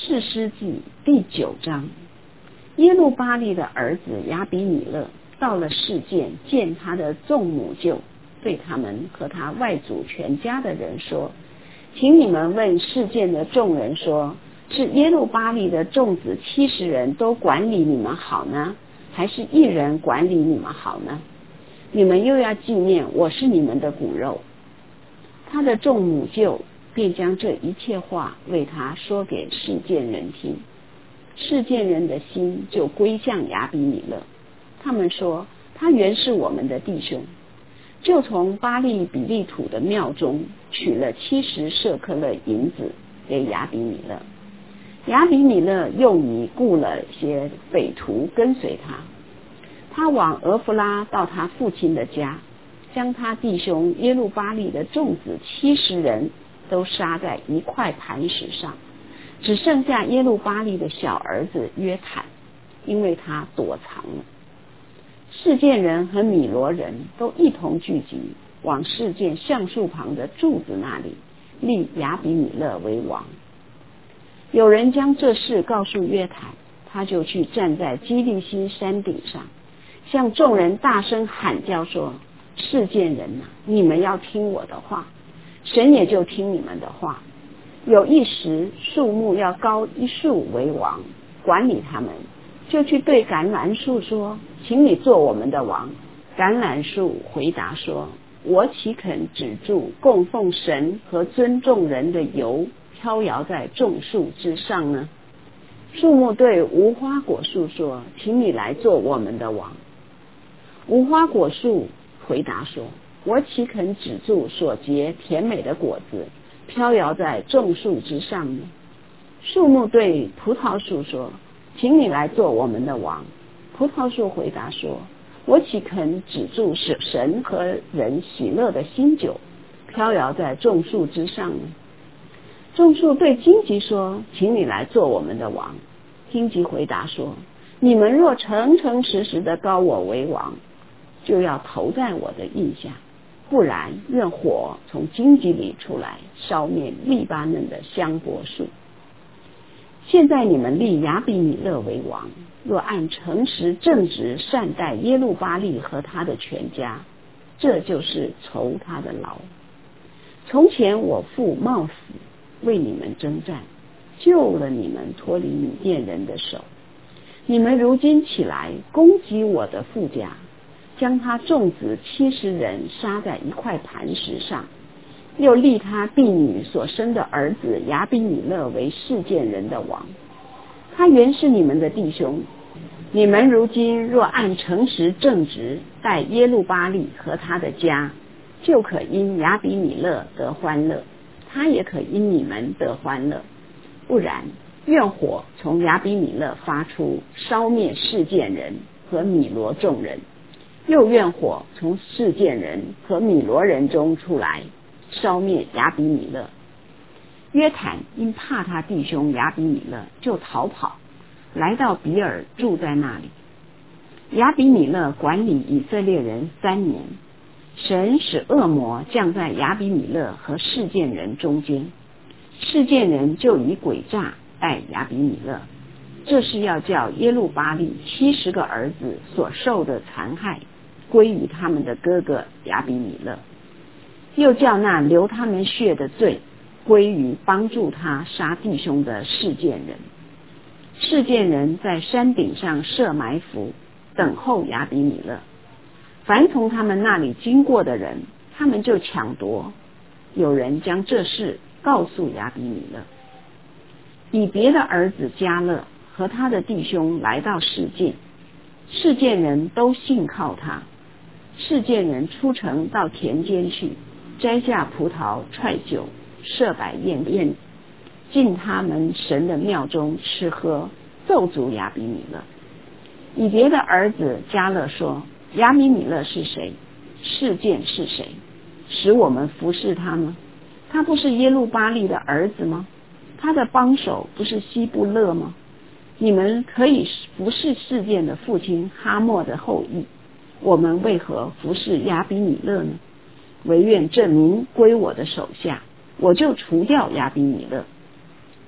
士师记第9章，耶路巴力的儿子亚比米勒到了示剑，见他的众母舅，对他们和他外祖全家的人说：请你们问示剑的众人说，是耶路巴力的众子70人都管理你们好呢，还是一人管理你们好呢？你们又要纪念我是你们的骨肉。他的众母舅便将这一切话为他说给示剑人听，示剑人的心就归向亚比米勒。他们说，他原是我们的弟兄，就从巴利比利土的庙中取了70舍客勒银子给亚比米勒。亚比米勒用以雇了些匪徒跟随他，他往俄弗拉到他父亲的家，将他弟兄耶路巴力的众子70人都杀在一块磐石上，只剩下耶路巴力的小儿子约坦，因为他躲藏了。示剑人和米罗人都一同聚集，往示剑橡树旁的柱子那里立亚比米勒为王。有人将这事告诉约坦，他就去站在基利西山顶上，向众人大声喊叫说：示剑人啊，你们要听我的话，神也就听你们的话。有一时树木要高一树为王，管理他们，就去对橄榄树说：请你做我们的王。橄榄树回答说：我岂肯止住供奉神和尊重人的油飘摇在众树之上呢？树木对无花果树说：请你来做我们的王。无花果树回答说：我岂肯止住所结甜美的果子飘摇在众树之上呢？树木对葡萄树说：请你来做我们的王。葡萄树回答说：我岂肯止住使神和人喜乐的新酒飘摇在众树之上呢？众树对荆棘说：请你来做我们的王。荆棘回答说：你们若诚诚实实的膏我为王，就要投在我的印下，不然愿火从荆棘里出来，烧灭利巴嫩的香柏树。现在你们立亚比米勒为王，若按诚实正直善待耶路巴力和他的全家，这就是酬他的劳。从前我父冒死为你们征战，救了你们脱离米甸人的手。你们如今起来攻击我的父家，将他众子70人杀在一块磐石上，又立他婢女所生的儿子亚比米勒为示剑人的王。他原是你们的弟兄，你们如今若按诚实正直待耶路巴力和他的家，就可因亚比米勒得欢乐，他也可因你们得欢乐。不然，愿火从亚比米勒发出，烧灭示剑人和米罗众人，又愿火从示剑人和米罗人中出来，烧灭亚比米勒。约坦因怕他弟兄亚比米勒，就逃跑，来到比尔住在那里。亚比米勒管理以色列人3年，神使恶魔降在亚比米勒和示剑人中间，示剑人就以诡诈待亚比米勒，这是要叫耶路巴力70个儿子所受的残害归于他们的哥哥亚比米勒，又叫那流他们血的罪归于帮助他杀弟兄的示剑人。示剑人在山顶上设埋伏，等候亚比米勒。凡从他们那里经过的人，他们就抢夺。有人将这事告诉亚比米勒。以别的儿子迦勒和他的弟兄来到示剑，示剑人都信靠他。示剑人出城到田间去，摘下葡萄踹酒，设摆宴，进他们神的庙中吃喝，咒诅亚比米勒。以别的儿子迦勒说：亚比米勒是谁？示剑是谁？使我们服侍他吗？他不是耶路巴力的儿子吗？他的帮手不是希布勒吗？你们可以服侍示剑的父亲哈莫的后裔，我们为何服侍亚比米勒呢？唯愿这民归我的手下，我就除掉亚比米勒。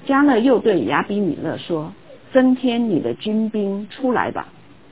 迦勒又对亚比米勒说：增添你的军兵出来吧。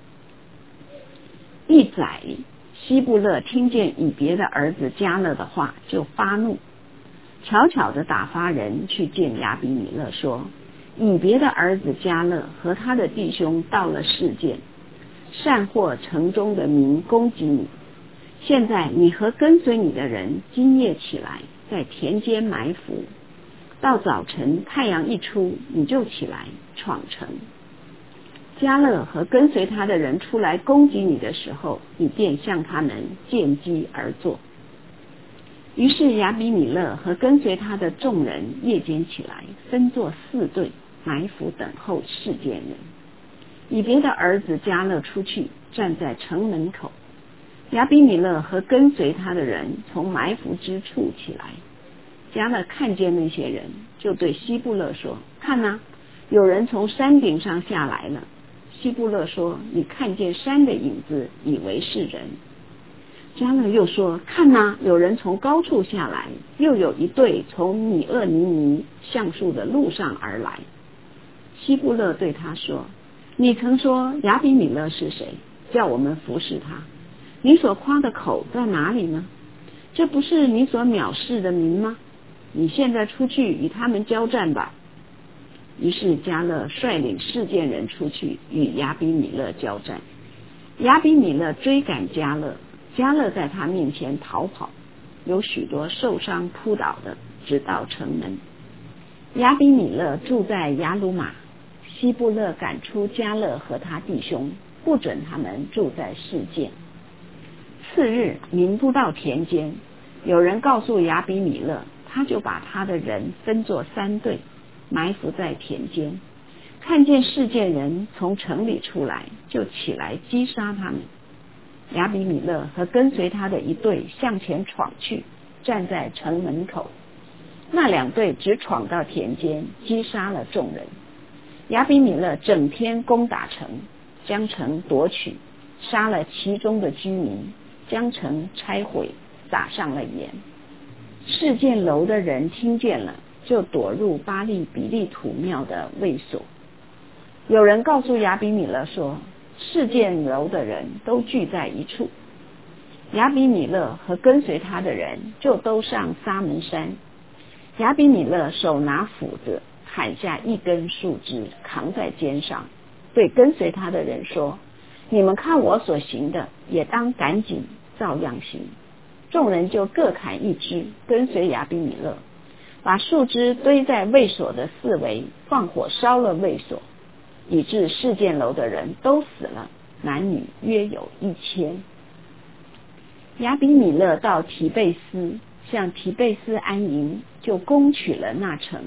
一载，希布勒听见以别的儿子迦勒的话，就发怒，悄悄地打发人去见亚比米勒，说：以别的儿子迦勒和他的弟兄到了示剑，擅获城中的民攻击你。现在你和跟随你的人今夜起来，在田间埋伏，到早晨太阳一出，你就起来闯城。迦勒和跟随他的人出来攻击你的时候，你便向他们见机而作。于是亚比米勒和跟随他的众人夜间起来，分作4队，埋伏等候示剑人。以别的儿子迦勒出去，站在城门口。亚比米勒和跟随他的人从埋伏之处起来。迦勒看见那些人，就对希布勒说：看哪，有人从山顶上下来了。希布勒说：你看见山的影子，以为是人。迦勒又说：看哪，有人从高处下来，又有一队从米厄尼尼橡树的路上而来。希布勒对他说：你曾说亚比米勒是谁，叫我们服侍他？你所夸的口在哪里呢？这不是你所藐视的民吗？你现在出去与他们交战吧。于是迦勒率领示剑人出去与亚比米勒交战。亚比米勒追赶迦勒，迦勒在他面前逃跑，有许多受伤扑倒的，直到城门。亚比米勒住在雅鲁玛，希布勒赶出迦勒和他弟兄，不准他们住在示剑。次日，民不到田间，有人告诉亚比米勒，他就把他的人分作3队，埋伏在田间。看见示剑人从城里出来，就起来击杀他们。亚比米勒和跟随他的一队向前闯去，站在城门口。那2队只闯到田间，击杀了众人。亚比米勒整天攻打城，将城夺取，杀了其中的居民，将城拆毁，撒上了盐。示剑楼的人听见了，就躲入巴利比利土庙的卫所。有人告诉亚比米勒说，示剑楼的人都聚在一处。亚比米勒和跟随他的人就都上撒门山。亚比米勒手拿斧子，砍下一根树枝，扛在肩上，对跟随他的人说：你们看我所行的，也当赶紧照样行。众人就各砍一枝，跟随亚比米勒，把树枝堆在卫所的四围，放火烧了卫所，以致示剑楼的人都死了，男女约有1000。亚比米勒到提贝斯，向提贝斯安营，就攻取了那城。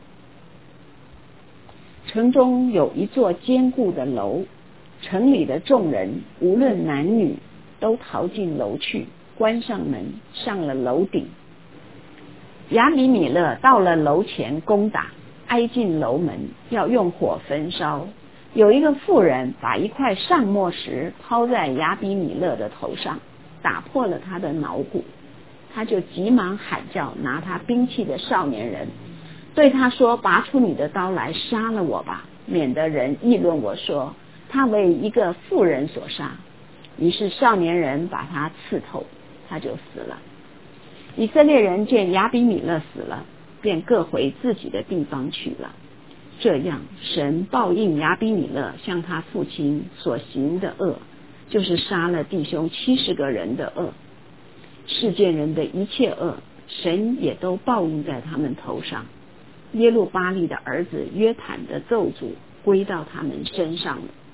城中有一座坚固的楼，城里的众人无论男女，都逃进楼去，关上门，上了楼顶。亚比米勒到了楼前攻打，挨进楼门，要用火焚烧。有一个妇人把一块上墨石抛在亚比米勒的头上，打破了他的脑骨。他就急忙喊叫拿他兵器的少年人，对他说：拔出你的刀来，杀了我吧，免得人议论我说他为一个妇人所杀。于是少年人把他刺透，他就死了。以色列人见亚比米勒死了，便各回自己的地方去了。这样，神报应亚比米勒向他父亲所行的恶，就是杀了弟兄70个人的恶。示剑人的一切恶，神也都报应在他们头上。耶路巴利的儿子约坦的咒诅归到他们身上了。